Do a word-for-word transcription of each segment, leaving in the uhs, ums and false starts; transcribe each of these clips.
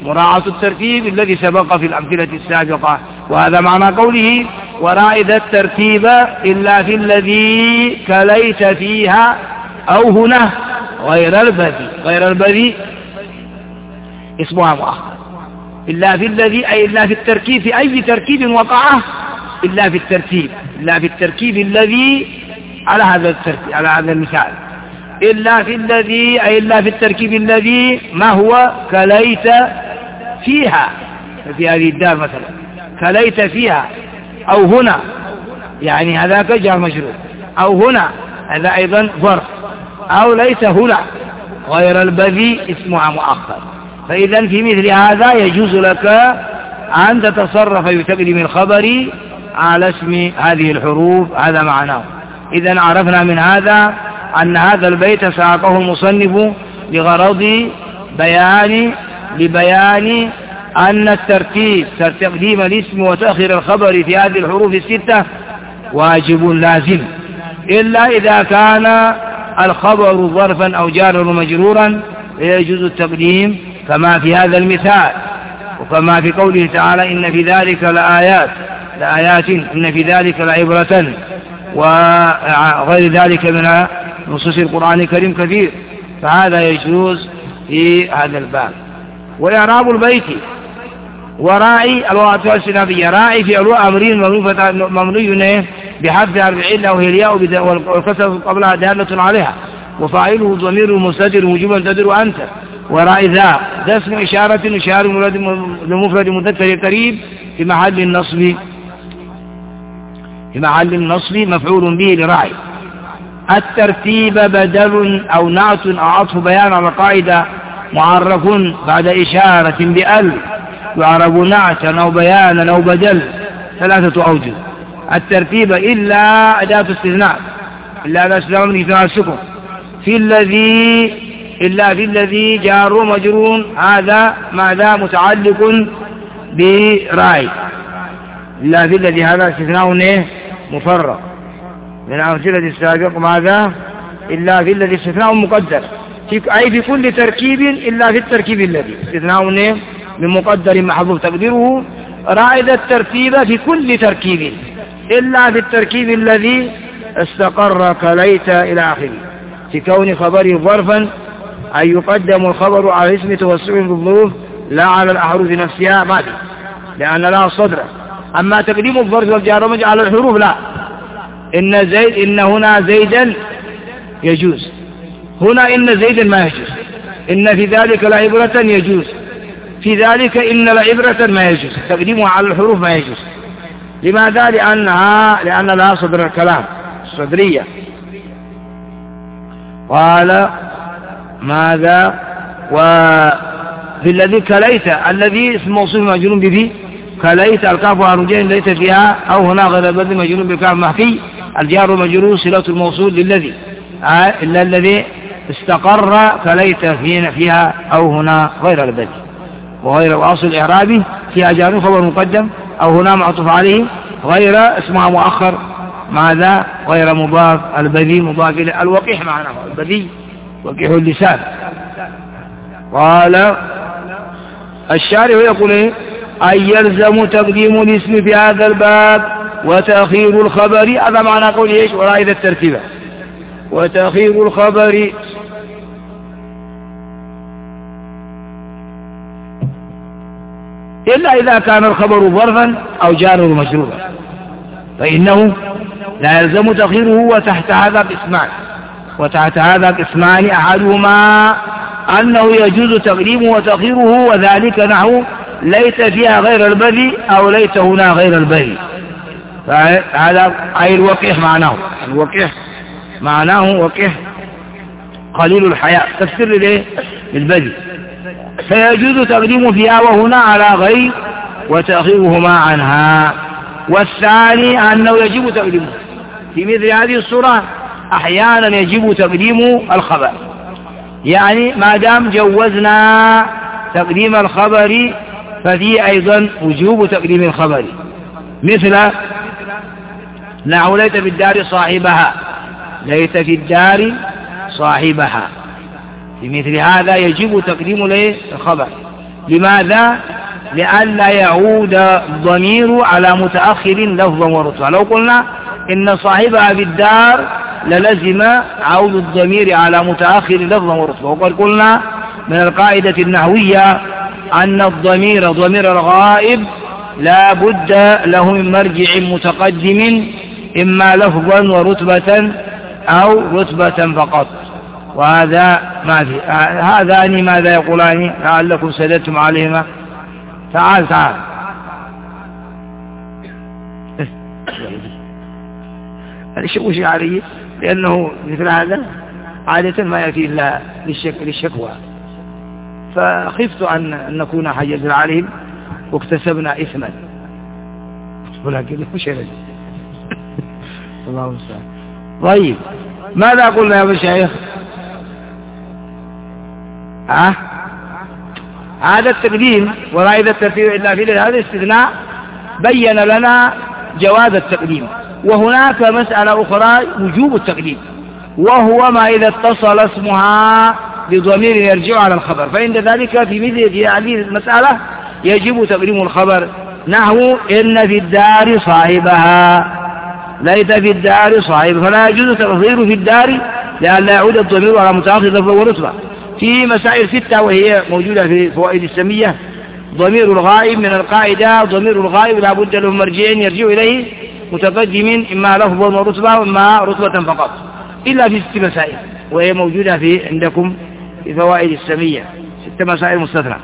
مراعاة الترتيب الذي سبق في الأمثلة السابقة. وهذا معنى قوله ورائد الترتيب إلا في الذي كليت فيها أو هنا غير البذي. غير البذي اسمها مؤخر. إلا في الذي أي إلا في التركيب، في أي تركيب وقعه إلا في الترتيب، إلا في التركيب الذي على هذا الترتيب على هذا المثال. إلا في الذي أي إلا في التركيب الذي ما هو كليت فيها، في هذه الدار مثلا كليت فيها أو هنا، يعني هذاك جار مجرور، أو هنا هذا أيضا ظرف، أو ليس هنا غير البذي اسمها مؤخر. فإذا في مثل هذا يجوز لك أن تتصرف بتقديم الخبر على اسم هذه الحروف. هذا معناه. إذا عرفنا من هذا أن هذا البيت ساقه المصنف لغرض بيان لبيان أن الترتيب تقديم الاسم وتأخير الخبر في هذه الحروف الستة واجب لازم، إلا إذا كان الخبر ظرفا أو جارا ومجرورا يجوز التقديم كما في هذا المثال، وكما في قوله تعالى إن في ذلك لآيات لآيات إن في ذلك لعبرة، وغير ذلك من نصوص القرآن الكريم كثير. فهذا يجوز في هذا الباب. وإعراب البيت وراعي الواقع السنابية راعي في علو أمرين ممنوع بحذف أربعين وهي الياء والكسر قبلها دالة عليها، وفاعله ضمير مستتر وجوبا تدر أنت. وراعي ذا ده اسم إشارة إشارة لمفرد مذكر قريب في محل النصب في محل النصب مفعول به لراعي. الترتيب بدل أو نعت أو عطف بيان على قاعدة معرف بعد إشارة بأل يعرب نعتا أو بيانا أو بدل ثلاثة أوجه. الترتيب إلا أداة استثناء إلا أداة استثناء من إثناء السكن في الذي إلا في الذي جار مجرور هذا ماذا متعلق براعي. إلا في الذي هذا استثناء مفرق من أمثلة السابق ماذا إلا في الذي استثناء مقدر أي في كل تركيب إلا في التركيب الذي استثناء من مقدر محذوف تقديره رائد الترتيب في كل تركيب إلا في التركيب الذي استقر كليت إلى آخره في كون خبره ظرفا أن يقدم الخبر على اسم توسع بالظروف لا على الأحرف نفسها ماذا لأن لها صدر. أما تقديم الظرف والجار ومجر على الحروف لا. إن زيد إن هنا زيدا يجوز، هنا إن زيدا ما يجوز. إن في ذلك لعبرة يجوز، في ذلك إن لعبرة ما يجوز. تقديمها على الحروف ما يجوز. لماذا؟ لأنها لأن لها صدر الكلام الصدرية. قال ماذا وفي الذي كليت الذي اسم موصوف مجرور به كليت الكاف والرجين ليس فيها أو هنا غير البذل مجرور بالكاف محكي الجار مجرور صلة الموصول للذي آه إلا الذي استقر كليت فيها أو هنا غير البذل. وغير الأصل الإعرابي فيها جار خبر مقدم أو هنا معطوف عليه غير اسمها مؤخر ماذا غير مضاف. البذي مضاف إلى الوقيح معناه البذي وقيح اللسان. قال الشارع يقول أن يلزم تقديم الاسم في هذا الباب وتأخير الخبر. هذا معنى قوله إيش ورائد الترتيب وتأخير الخبر إلا إذا كان الخبر ظرفا أو جارا مجرورا فإنه لا يلزم تأخيره. وتحت هذا قسمان وتحت هذا قسمان أحدهما أنه يجوز تقديمه وتأخيره وذلك نحو ليت فيها غير البذي أو ليت هنا غير البذي. فهذا أي الوقيح معناه الوقيح معناه وقيح قليل الحياء تفسير ليه للبذي. فيجوز تقديمه فيها وهنا على غير وتأخيرهما عنها. والثاني أنه يجب تقديمه في مثل هذه الصورة أحيانا يجب تقديم الخبر، يعني ما دام جوزنا تقديم الخبر ففي أيضا وجوب تقديم الخبر. مثل نحو ليت في الدار صاحبها ليت في الدار صاحبها في مثل هذا يجب تقديم الخبر لماذا؟ لئلا يعود الضمير على متأخر لفظا ورتبة. لو قلنا إن صاحبها بالدار للزم عود الضمير على متأخر لفظا ورتبة. وقد قلنا من القاعدة النحوية أن الضمير ضمير الغائب لا بد له من مرجع متقدم إما لفظا ورتبة أو رتبة فقط. وهذا ما في هذان ماذا يقولان لعلكم سددتم عليهما؟ تعال تعال هذا شوش علي، لأنه مثل هذا عادة ما يأتي إلا للشك... للشكوى، فخفت أن نكون حجزنا عليهم واكتسبنا إثما، ولكن مش هذا. الله المستعان. طيب ماذا قلنا يا مشايخ؟ ها هذا التقديم ورائد الترتيب إلا في هذا الاستثناء بين لنا جواز التقديم. وهناك مسألة أخرى وجوب التقديم، وهو ما إذا اتصل اسمها بضمير يرجع على الخبر، فعند ذلك في مثل هذه المسألة يجب تقديم الخبر، نحو إن في الدار صاحبها، ليس في الدار صاحب، فلا يجوز تقديره في الدار لأن لا يعود الضمير على متأخر لفظ ورتبة. في مسائل ستة وهي موجودة في فوائد السمية. ضمير الغائب من القاعدة ضمير الغائب لا بد له مرجع يرجع إليه متقدم إما لفظا ورتبة وإما رتبة فقط، إلا في ست مسائل وهي موجودة في عندكم في فوائد السمية، ست مسائل مستثنى.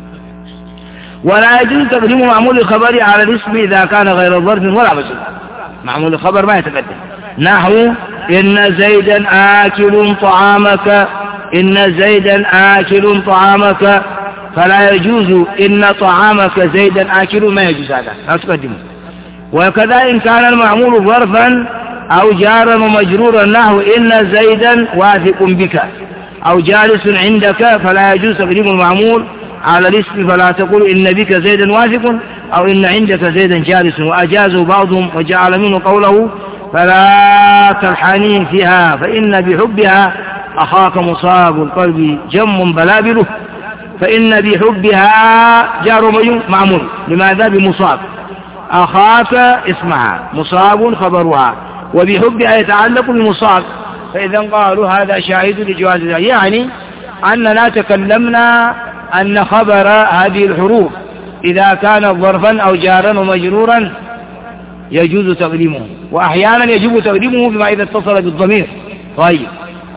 ولا يجوز تقديم معمول الخبر على الاسم إذا كان غير ظرف ولا مجرور. معمول الخبر ما يتقدم، نحو إن زيدا آكل طعامك، إن زيدا آكل طعامك، فلا يجوز إن طعامك زيدا آكل، ما يجوز هذا لا تقدمه. وكذا إن كان المعمول ظرفا أو جارا ومجرورا، نحو إن زيدا واثق بك أو جالس عندك، فلا يجوز تقديم المعمول على الاسم، فلا تقول إن بك زيدا واثق أو إن عندك زيدا جالس. وأجازوا بعضهم وجعل منه قوله فلا تلحني فيها فإن بحبها أخاك مصاب القلب جم بلابله، فإن بحبها جار معمول، لماذا؟ بمصاب، أخاك اسمها، مصاب خبرها، وبحبها يتعلق بمصاب، فإذا قالوا هذا شاهد لجواز ذلك. يعني أننا تكلمنا أن خبر هذه الحروف إذا كان ظرفا أو جارا ومجرورا يجوز تقديمه، وأحيانا يجب تقديمه بما إذا اتصل بالضمير. طيب،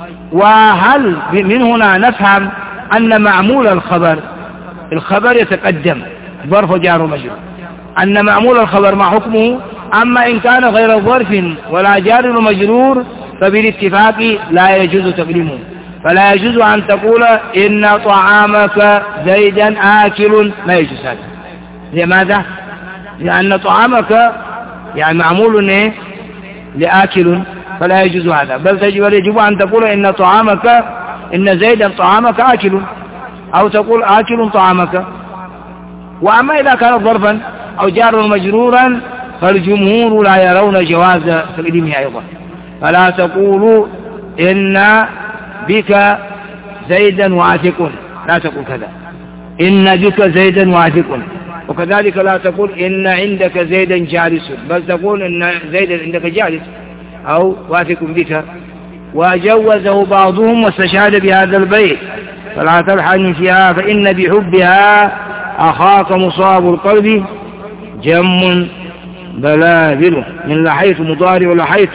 وهل من هنا نفهم أن معمول الخبر الخبر يتقدم ظرف جار ومجرور، أن معمول الخبر ما حكمه؟ أما إن كان غير ظرف ولا جار ومجرور فبالاتفاق لا يجوز تقديمه. فلا يجوز أن تقول إن طعامك زيدا آكل، ما يجوز هذا. لماذا؟ لأن طعامك يعني معمول إيه؟ لآكل، فلا يجوز هذا، بل تجب يجب أن تقول إن طعامك إن زيدا طعامك آكل، أو تقول آكل طعامك. وأما إذا كان ظرفا أو جارا مجرورا فالجمهور لا يرون جواز تقديمه أيضا، فلا تقولوا إن بك زيدا واثق، لا تقول كذا، إن بك زيدا واثق. وكذلك لا تقول إن عندك زيدا جالس، بل تقول إن زيدا عندك جالس أو واثق بك. وجوزه بعضهم واستشهد بهذا البيت فلا تلحن فيها فإن بحبها أخاك مصاب القلب جم بلابله، من لحيت مضارع لحيت،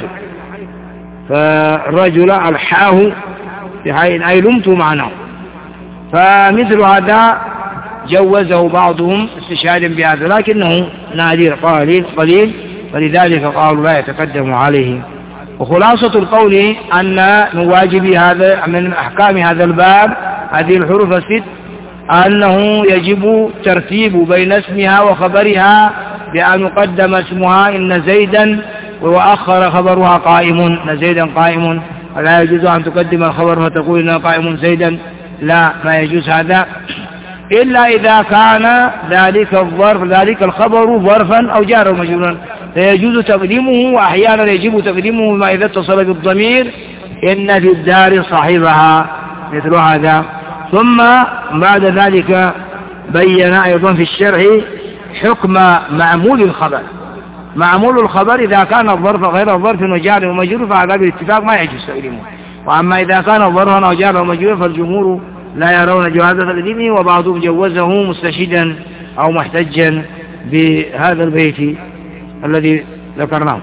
فالرجل ألحاه بحين أي لمت معناه. فمثل هذا جوزه بعضهم استشهادا بهذا، لكنه نادر قليل قليل، فلذلك قالوا لا يتقدم عليه. وخلاصة القول أن من واجب هذا من أحكام هذا الباب هذه الحروف الست أنه يجب ترتيب بين اسمها وخبرها، بأن يقدم اسمها إن زيدا وأخر خبرها قائم، إن زيدا قائم، فلا يجوز أن تقدم الخبر فتقول إن قائم زيدا، لا، ما يجوز هذا، إلا إذا كان ذلك الظرف ذلك الخبر ظرفا أو جارا مجرورا فيجوز تقديمه، وأحيانا يجب تقديمه بما إذا اتصل بالضمير إن في الدار صاحبها، مثل هذا. ثم بعد ذلك بين أيضا في الشرح حكم معمول الخبر. معمول الخبر إذا كان الظرف غير الظرف وجار ومجرور فهذا بالاتفاق ما يجوز تقديمه، وأما إذا كان الظرف وجار ومجرور فالجمهور لا يرون جواز تقديمه، وبعضهم جوزه مستشهدا أو محتجا بهذا البيت الذي ذكرناه.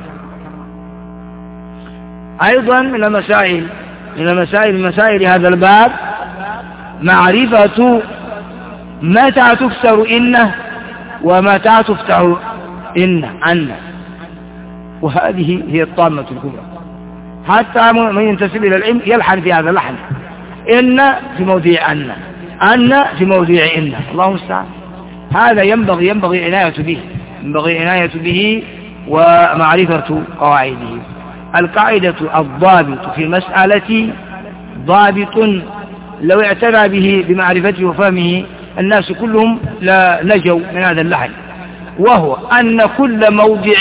أيضا من المسائل من المسائل مسائل هذا الباب معرفة متى تكسر إنه ومتى تفتح إنه عنه، وهذه هي الطامة الكبرى. حتى من ينتسب إلى العلم يلحن في هذا اللحن، إن في موضع أن، أن في موضع إن، الله المستعان. هذا ينبغي ينبغي عناية به ينبغي عناية به ومعرفة قواعده. القاعدة الضابط في المسألة ضابط لو اعتنى به بمعرفته وفهمه الناس كلهم لا نجوا من هذا اللحن، وهو أن كل موضع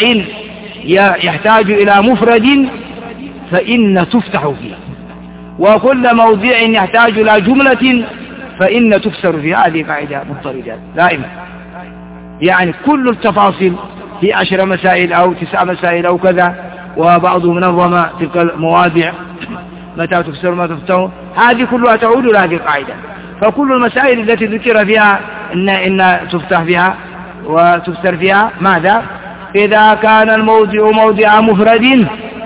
يحتاج إلى مفرد فإن تفتح فيه، وكل موضع يحتاج إلى جملة فإن تكسر فيه. هذه قاعدة مضطردة دائما، يعني كل التفاصيل في عشر مسائل أو تسع مسائل أو كذا، وبعضهم نظم تلك المواضع متى تكسر ما تفتح، هذه كلها تعود إلى هذه القاعدة. فكل المسائل التي ذكر فيها إن, إن تفتح فيها وتكسر فيها ماذا؟ إذا كان الموضع موضع مفرد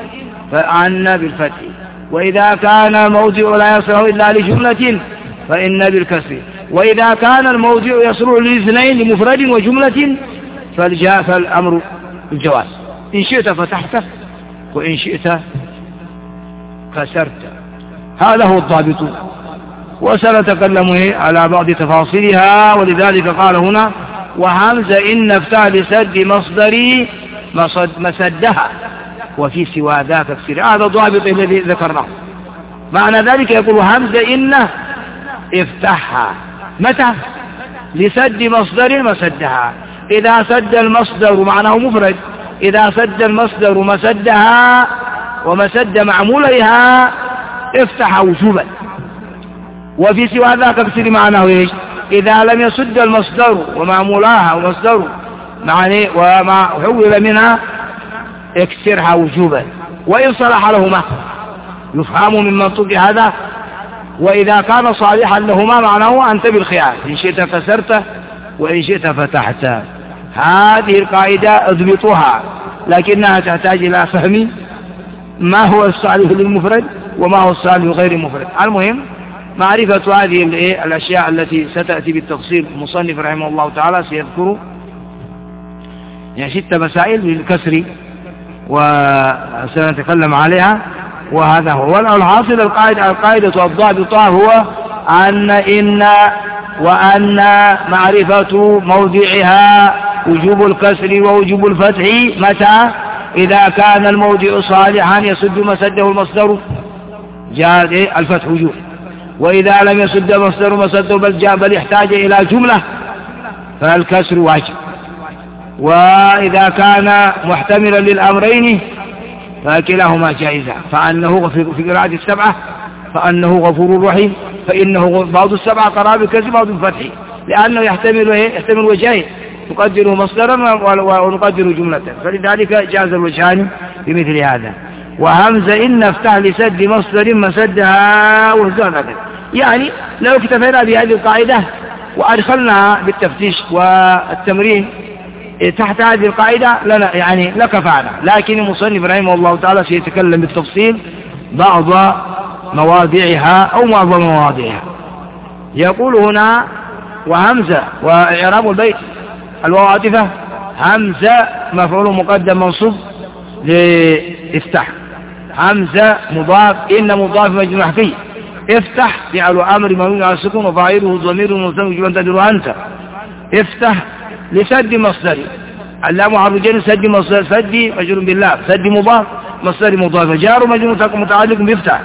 فأن بالفتح، وإذا كان الموضع لا يصلح إلا لجملة فإن بالكسر، وإذا كان الموضع يصلح لاثنين لمفرد وجملة فالجاء فالأمر الجواز، إن شئت فتحت وإن شئت كسرت. هذا هو الضابط، وسنتكلم على بعض تفاصيلها. ولذلك قال هنا وهمزة إن افتح لسد مصدري مسدها وفي سوى ذاك كسر. هذا الضابط الذي ذكرناه. معنى ذلك يقول همزة إن افتحها متى؟ لسد مصدر مسدها. إذا سد المصدر معناه مفرد، إذا سد المصدر مسدها ومسد معموليها افتح وجوبا. وفي سوى ذاك كسر معناه ايش؟ إذا لم يسد المصدر ومعمولها ومصدر معني وما حول منها اكسرها وجوبا، وإن صلح لهما يفهم من منطق هذا. وإذا كان صالحا لهما معناه أنت بالخيار، إن شئت كسرت وإن شئت فتحت. هذه القاعدة اضبطوها، لكنها تحتاج إلى فهم ما هو الصالح للمفرد وما هو الصالح غير المفرد. المهم معرفة هذه الأشياء التي ستأتي بالتفصيل. المصنف رحمه الله تعالى سيذكر يعني ست مسائل للكسر وسنتكلم عليها، وهذا هو الحاصل. القاعدة القاعدة الضابطة هو أن إن وأن معرفة موضعها وجوب الكسر ووجوب الفتح متى؟ إذا كان الموضع صالحا يسد مسده المصدر جاء الفتح وجوب، وإذا لم يسد المصدر مسده بل جاء بل يحتاج إلى جملة فالكسر واجب. وإذا كان محتملا للأمرين فكلاهما جائزة، فأنه في قراءة السبعة فأنه غفور رحيم، فإنه بعض السبعة قرأ بالكسر بعض الفتح، لأنه يحتمل يحتمل وجهين نقدره مصدرا ونقدره جملة، فلذلك جاز الوجهان بمثل هذا. وهمزة إن افتح لسد مصدر مسدها وزادت. يعني لو اكتفينا بهذه القاعدة وأدخلنا بالتفتيش والتمرين تحت هذه القاعدة لنا يعني لكفانا، لكن المصنف رحمه الله تعالى سيتكلم بالتفصيل بعض مواضعها أو معظم مواضعها. يقول هنا وهمزة وإعراب البيت الواو عاطفة، همزة مفعول مقدم منصوب لافتح، همزة مضاف، إن مضاف مجموع فيه، افتح فعل أمر مبني على السكون وفاعله ضمير مستتر وجوبا تقديره أنت. افتح لسد مصدر، اللام حرف جر سد مصدر، سد مجرور بالله، سد مضاف مصدر مضاف جار مجرور متعلق بيفتح.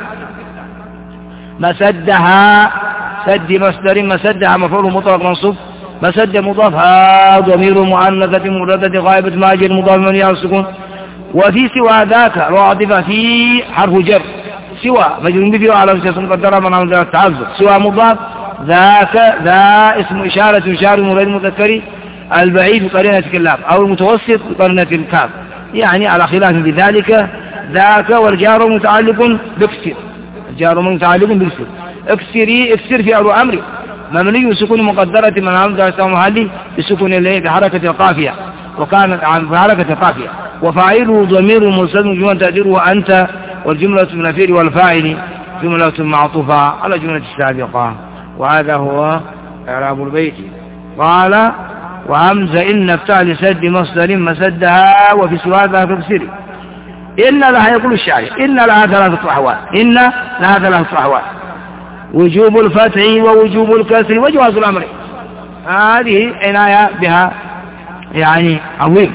مسدها سد مصدر مسدها مفعول مطلق منصوب، مسد مضاف ها ضمير مؤنثة مفردة غائبة ماجر مضاف مبني على السكون. وفي سوى ذاك العاطفة في حرف جر، سوى مجرور به وعلى اسم مقدرة من عمل التعذر، سوى مضاف ذاك ذا اسم إشارة يشار من غير مذكر البعيد بقرينة الكلاب أو المتوسط بقرينة الكاف، يعني على خلاف بذلك. ذاك والجار متعلق باكسر، الجار متعلق باكسر. اكسري اكسر في أول أمر مبني سكون مقدرة من عمد محلي بسكون الليل بحركة القافية، وكان عن حركة القافية. وفاعله ضمير مرسل جملة تقديره أنت، والجملة من الفعل والفاعل جملة معطوفة على جملة السابقة. وهذا هو إعراب البيت. قال وهمزة إن افتح لسد مصدر مسدها وفي سوادها تفسير. إن لها يقول الشاعر إن لها ثلاثة أحوال، إن لها ثلاثة أحوال: وجوب الفتح ووجوب الكسر وجواز الأمر. هذه عناية بها يعني عظيم.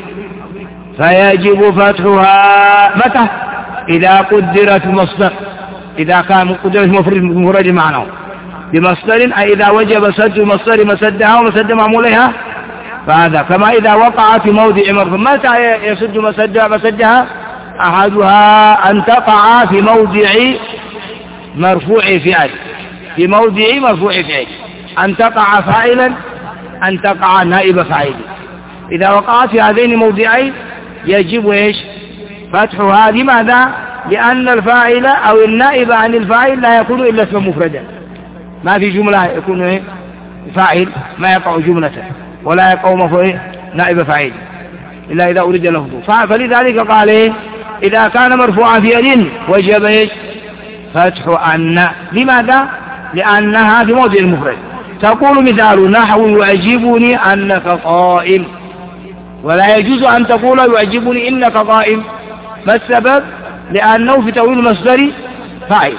فيجب فتحها متى؟ إذا قدرت المصدر، إذا كان قدرت مفرد معناه بمصدر، أي إذا وجب سد المصدر مسدها ومسد معمولها، فهذا كما إذا وقع في موضع مرفوع. متى يسد مسدها مسدها؟ أحدها أن تقع في موضع مرفوع فعل، في موضع مرفوع فعل، أن تقع فاعلا، أن تقع نائب فاعل. إذا وقعت في هذين الموضعين يجب إيش؟ فتحها. لماذا؟ لأن الفاعل أو النائب عن الفاعل لا يكون إلا اسم مفردا، ما في جملة يكون إيه؟ فاعل، ما يقع جملة ولا يقع مفعول نائب فاعل إلا إذا أريد لفظه. فلذلك قال إيه؟ إذا كان مرفوعا في يد وجب إيش؟ فتح أن. لماذا؟ لأنها في موضع المفرد. تقول مثال نحو يعجبني أنك قائم، ولا يجوز أن تقول يعجبني إنك قائم. ما السبب؟ لأنه في تأويل المصدر فاعل.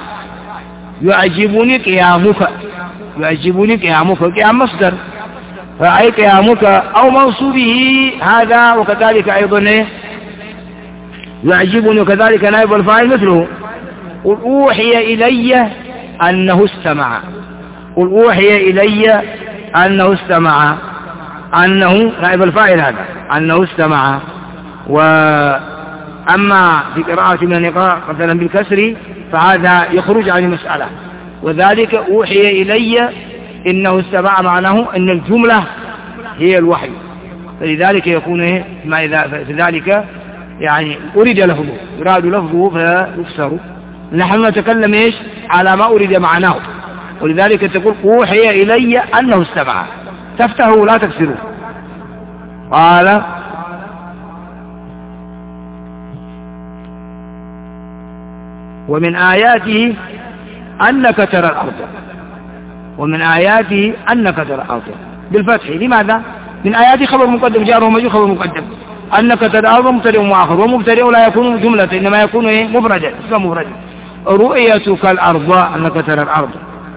يعجبني قيامك، يعجبني قيامك، قيام مصدر، فأي قيامك أو منصوبه هذا. وكذلك أيضا يعجبني وكذلك نائب الفاعل مثله. قل أوحي إلي أنه استمع، قل أوحي إلي أنه استمع، أنه نائب الفاعل هذا، أنه استمع. وأما في قراءة من النقاء مثلا بالكسر فهذا يخرج عن المسألة. وذلك أوحي إلي إنه استمع معناه أن الجملة هي الوحي، فلذلك يكون ما إذا في ذلك يعني أريد لفظه، يراد لفظه فيكسر. نحن نتكلم إيش؟ على ما أريد معناه، ولذلك تقول أوحي إلي أنه استمع، تفتحه لا تكسره. قال ومن آياته أنك ترى الأرض، ومن آياته أنك ترى الأرض بالفتح. لماذا؟ من آياته خبر مقدم، جار ومجرور خبر مقدم. أنك ترى الأرض مبتدئ ومؤخر، ومبتدئ لا يكون جملة إنما يكون إيه؟ مفردا، اسم مفرد. رؤيتك الأرض أنك ترى الأرض.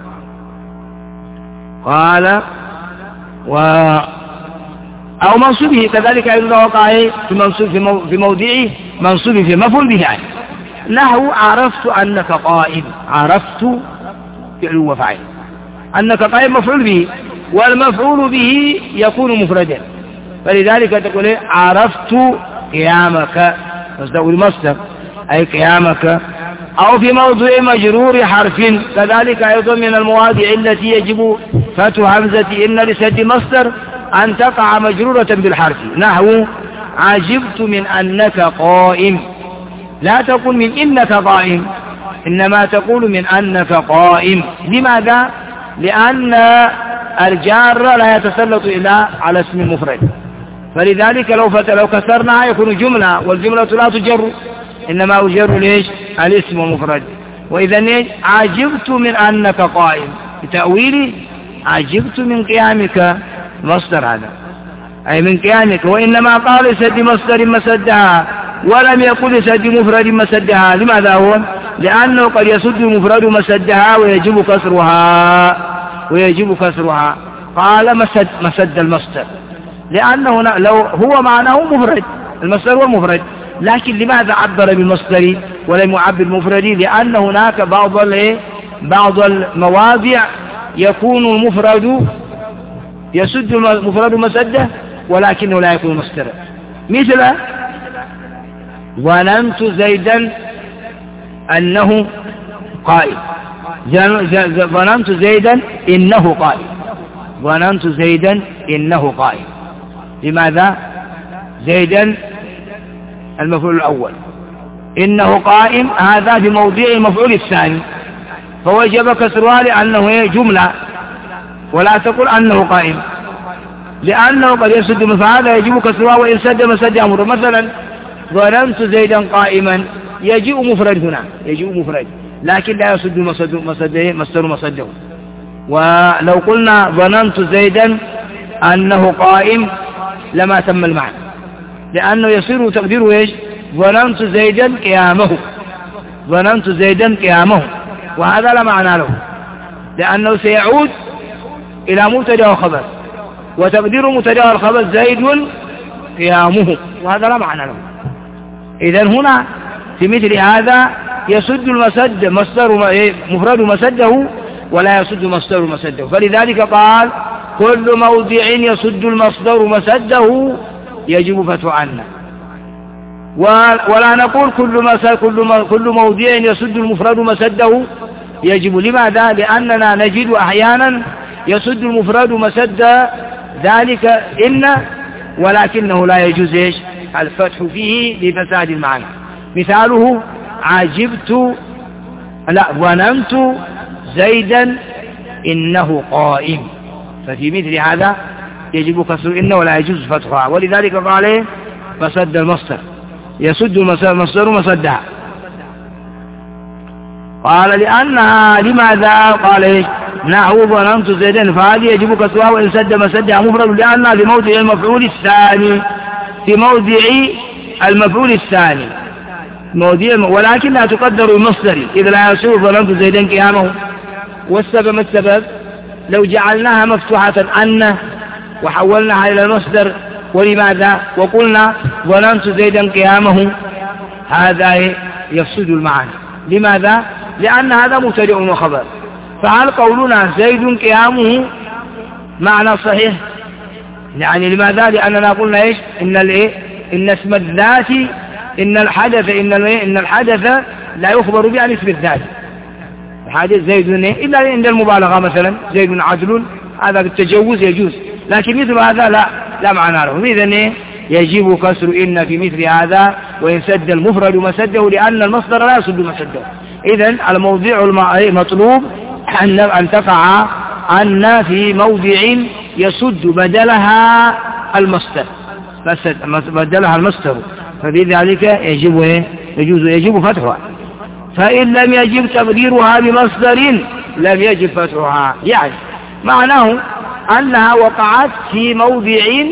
قال و أو منصوبه كذلك أيضا وقع في منصوب في, مو... في موضعه منصوب في مفعول به يعني. نحو عرفت أنك قائم، عرفت فعل وفاعل، أنك قائم مفعول به، والمفعول به يكون مفردا، فلذلك تقول إيه؟ عرفت قيامك، مصدر المصدر أي قيامك. أو في موضوع مجرور حرف كذلك أيضا من المواضع التي يجب فتح همزة إن لسد مصدر أن تقع مجرورة بالحرف. نحو عجبت من أنك قائم، لا تقول من إنك قائم، إنما تقول من أنك قائم. لماذا؟ لأن الجار لا يتسلط إلا على اسم المفرد، فلذلك لو لو كسرناها يكون جملة، والجملة لا تجر، إنما أجر ليش؟ الاسم المفرد. وإذا عجبت من أنك قائم بتأويلي عجبت من قيامك، مصدر هذا أي من قيامك. وإنما قال سد مصدر مسدها ولم يقل سد مفرد مسدها. لماذا هو؟ لأنه قد يسد مفرد مسدها ويجب كسرها، ويجب كسرها. قال مسد مسد المصدر، لأنه لو هو معناه مفرد، المصدر هو مفرد، لكن لماذا عبر بالمصدر ولم يعبر بالمفرد؟ لأن هناك بعض بعض المواضع يكون المفرد يسد المفرد مسده ولكنه لا يكون مصدرا. مثل ظننت زيدا أنه قائم، ظننت زيدا إنه قائم، ظننت زيدا إنه قائم. لماذا؟ زيدا المفعول الأول، إنه قائم هذا في موضع المفعول الثاني، فوجب كسرها لأنه جملة، ولا تقول أنه قائم، لأنه قد يسد، فهذا يجب كسرها وإن سد مسد أمر. مثلا ظننت زيدا قائما يجيء مفرد هنا، يجيء مفرد، لكن لا يسد مسد مسده مصدر مسده. ولو قلنا ظننت زيدا أنه قائم لما تم المعنى، لأنه يصير تقديره إيش؟ ظننت زيدا قيامه، ظننت زيدا قيامه، وهذا لا معنى له، لأنه سيعود إلى مبتدأ وخبر، وتقدير مبتدأ الخبر زيد قيامه، وهذا لا معنى له. إذن هنا في مثل هذا يسد المسد مصدر مفرد مسده، ولا يسد مصدر مسده. فلذلك قال كل موضع يسد المصدر مسده يجب فتح عنه، ولا نقول كل مسد كل كل موضع يسد المفرد مسده يجب. لماذا؟ لأننا نجد أحيانا يسد المفرد مسد ذلك إن، ولكنه لا يجوز إيش؟ الفتح فيه لفساد المعنى. مثاله عجبت لا ظننت زيدا إنه قائم، ففي مثل هذا يجب كسر إن ولا يجوز فتحها. ولذلك قال مسد المصدر، يسد المصدر مسدها. قال لأنها لماذا؟ قال إيش؟ نحو ظننت زيدا، فهذه يجب كسرها وإن سد مسدها مفرد، لأنها في موضع المفعول الثاني، في موضع المفعول الثاني موضع، ولكنها تقدر المصدر إذا لا يصير ظننت زيدا قيامه. والسبب ما السبب؟ لو جعلناها مفتوحة أن وحولناها إلى المصدر، ولماذا؟ وقلنا ظننت زيدا قيامه، هذا يفسد المعنى. لماذا؟ لأن هذا مبتدأ وخبر، فهل قولنا زيد قيامه معنى صحيح؟ يعني لماذا؟ لأننا قلنا إيش؟ إن الإيه؟ إن اسم الذات إن الحدث إن إن الحدث لا يخبر به عن اسم الذات. الحدث زيد إلا عند المبالغة، مثلا زيد عدل، هذا التجوز يجوز، لكن مثل هذا لا لا معنى له. إذن يجب كسر إن في مثل هذا وإن سد المفرد مسده، لأن المصدر لا يسد مسده. إذن الموضع المطلوب أن تقع أن في موضع يسد بدلها المصدر، بدلها المصدر، فبذلك يجب يجوز يجب فتحها. فإن لم يجب تقديرها بمصدر لم يجب فتحها، يعني معناه أنها وقعت في موضع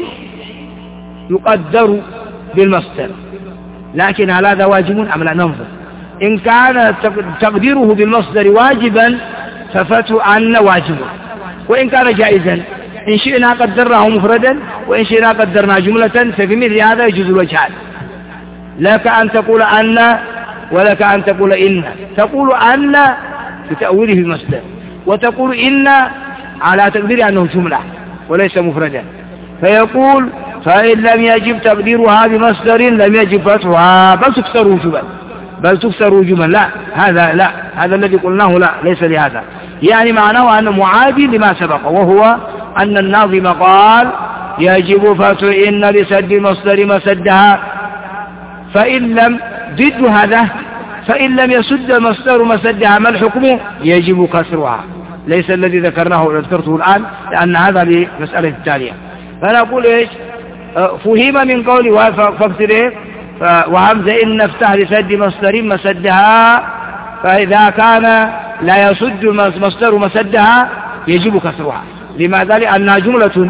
يقدر بالمصدر، لكن هل هذا واجب أم لا؟ ننظر. إن كان تقديره بالمصدر واجبا ففتح أن واجب، وإن كان جائزا إن شئنا قدرناه مفردا وإن شئنا قدرنا جملة، ففي مثل هذا يجوز الوجهان، لك أن تقول أن ولك أن تقول إن. تقول أن بتأويله المصدر، وتقول إن على تقدير أنه جملة وليس مفردا. فيقول فإن لم يجب تقديرها بمصدر لم يجب فتحها، بل تكسر وجوبا، بل تكسر وجوبا. لا، هذا لا، هذا الذي قلناه لا، ليس لهذا. يعني معناه أنه معادي لما سبق، وهو أن الناظم قال يجب فتح إن لسد المصدر مسدها. فإن لم ضد هذا، فإن لم يسد المصدر مسدها ما الحكم؟ يجب كسرها، ليس الذي ذكرناه وذكرته الآن، لأن هذا لمسألة التالية. فنقول إيش؟ فهم من قولي فاكسر إيه؟ وهمزة إن افتح لسد مصدر مسدها، فإذا كان لا يسد المصدر مسدها يجب كسرها. لماذا؟ لأنها جملة.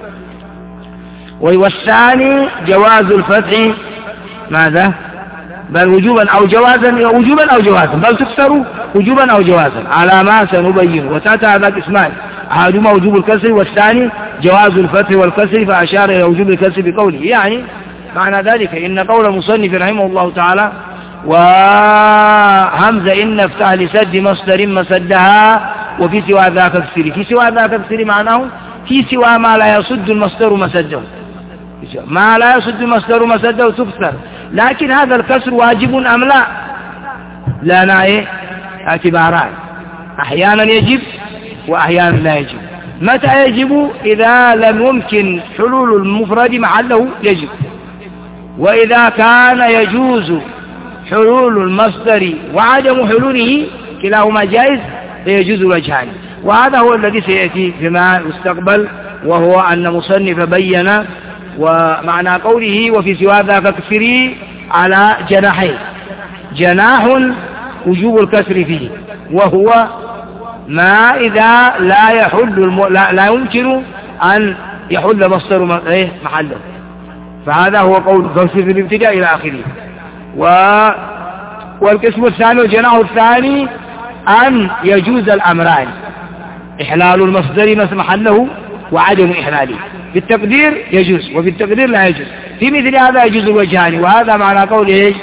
والثاني جواز الفتح ماذا؟ بل وجوبا أو جوازا، وجوبا أو جوازا، بل تكسر وجوبا أو جوازا على ما سنبين. وتأتى هذا اسمان، أحدهما وجوب الكسر والثاني جواز الفتح والكسر، فأشار إلى وجوب الكسر بقوله. يعني معنى ذلك إن قول المصنف رحمه الله تعالى وهمزة إن افتح لسد مصدر مسدها، وفي سوى ذاك اكسر. في سوى ذاك اكسر معناه في سوى ما لا يسد المصدر مسده، ما لا يسد المصدر مسده تكسر. لكن هذا الكسر واجب أم لا؟ لنا إيه؟ اعتبارات. أحيانا يجب وأحيانا لا يجب. متى يجب؟ إذا لم يمكن حلول المفرد محله يجب، وإذا كان يجوز حلول المصدر وعدم حلوله كلاهما جائز فيجوز الوجهان. وهذا هو الذي سيأتي فيما يستقبل، وهو أن مصنف بين ومعنى قوله وفي سوى ذاك كسري على جناحين. جناح وجوب الكسر فيه، وهو ما إذا لا يحل الم... لا... لا يمكن أن يحل مصدر محله، فهذا هو قول كسر في الابتداء إلى آخره. و... والقسم الثاني والجناح الثاني أن يجوز الأمران، إحلال المصدر محله وعدم إحلاله. في التقدير يجوز وفي التقدير لا يجوز. في مثل هذا يجوز الوجهان، وهذا معنى قوله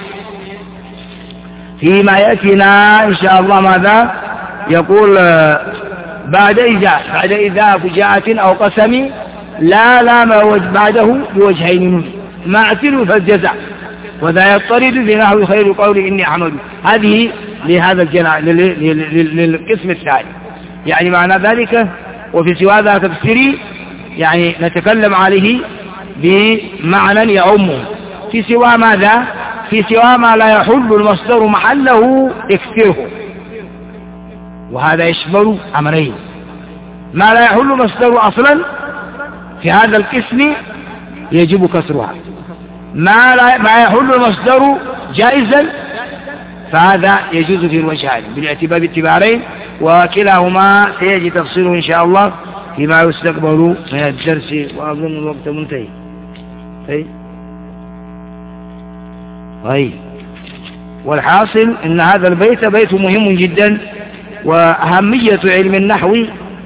فيما يأتينا إن شاء الله. ماذا يقول بعد إذا بعد إذا فجاءة أو قسم لا لا ما بعده بوجهين ما اعتلوا فالجزع وذا يضطرد في نحو خير قول إني أحمد. هذه لهذا الجناح للقسم الثاني. يعني معنى ذلك وفي سوى ذا تفسيري يعني نتكلم عليه بمعنى يعمه. في سوى ماذا؟ في سوى ما لا يحل المصدر محله اكثره، وهذا يشمل أمرين: ما لا يحل المصدر أصلا في هذا القسم يجب كسرها، ما لا ما يحل المصدر جائزا فهذا يجوز في الوجهين بالاعتبار باعتبارين، وكلاهما سيجي تفصيله إن شاء الله فيما يستقبل من الدرس. وأظن الوقت منتهي. أي أي والحاصل إن هذا البيت بيت مهم جدا، وأهمية علم النحو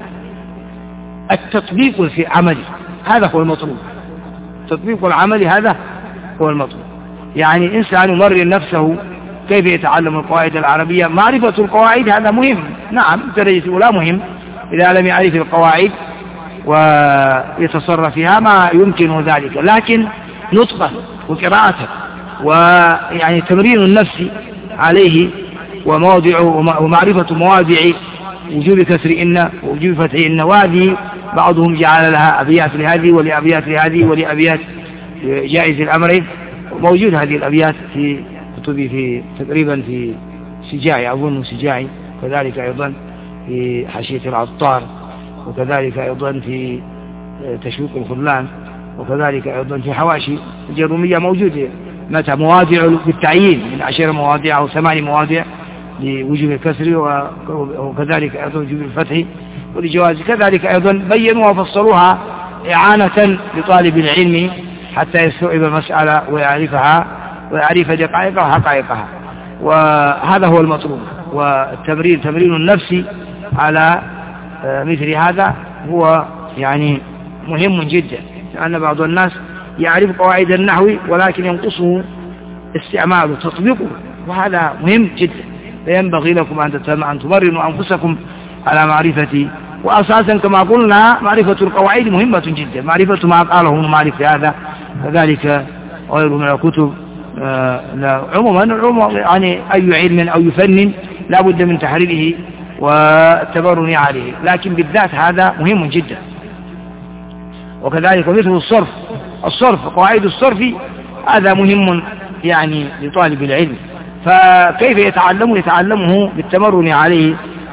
التطبيق في عمله، هذا هو المطلوب. تطبيق العمل هذا هو المطلوب. يعني إنسان يمرن نفسه كيف يتعلم القواعد العربية. معرفة القواعد هذا مهم، نعم درجة الأولى مهم. إذا لم يعرف القواعد ويتصرف فيها ما يمكن ذلك، لكن نطقا وقراءة ويعني تمرين النفس عليه ومواضع ومعرفة مواضع وجوب كسر إن ووجوب فتح إن. وهذه بعضهم جعل لها أبيات لهذه ولأبيات لهذه ولأبيات جائز الأمرين. موجود هذه الأبيات في كتبي في تقريبا في سجاعي، أظن سجاعي، كذلك أيضا في حاشية العطار، وكذلك أيضا في تشويق الخلان، وكذلك أيضا في حواشي الجرومية موجودة متى مواضع بالتعيين من عشر مواضع أو ثمان مواضع لوجوب الكسر، وكذلك أيضا وجوب الفتح ولجواز. كذلك أيضا بينوا وفصلوها إعانة لطالب العلم حتى يستوعب المسألة ويعرفها ويعرف دقائقها وحقائقها. وهذا هو المطلوب. والتمرين تمرين النفس على مثل هذا هو يعني مهم جدا، لأن بعض الناس يعرف قواعد النحو ولكن ينقصه استعماله تطبيقه، وهذا مهم جدا. فينبغي لكم أن تمرنوا أنفسكم على معرفة، وأساسا كما قلنا معرفة القواعد مهمة جدا، معرفة ما قاله ابن مالك في هذا، كذلك غيره من الكتب. آه عموما يعني أي علم أو فن لا بد من تحريره والتبرن عليه، لكن بالذات هذا مهم جدا. وكذلك مثل الصرف، الصرف قواعد الصرف هذا مهم يعني لطالب العلم، فكيف يتعلمه؟ يتعلمه بالتمرن عليه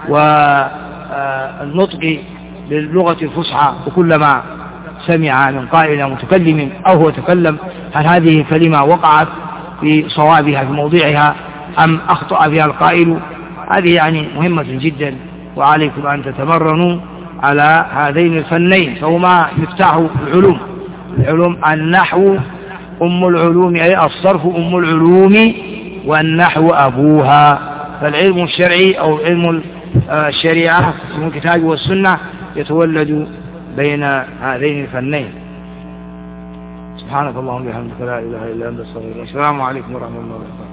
والنطق باللغة الفصحى، وكلما سمع من قائل أو متكلم أو هو تكلم هل هذه الكلمة وقعت في صوابها في موضعها أم أخطأ فيها القائل. هذه يعني مهمة جدا، وعليكم أن تتمرنوا على هذين الفنين، فهما مفتاح العلوم. العلوم النحو أم العلوم، أي الصرف أم العلوم والنحو أبوها. فالعلم الشرعي أو علم الشريعة من الكتاب والسنة يتولد بين هذين الفنين. سبحانك اللهم وبحمدك لا إله إلا أنت أستغفرك. السلام عليكم ورحمة الله وبركاته.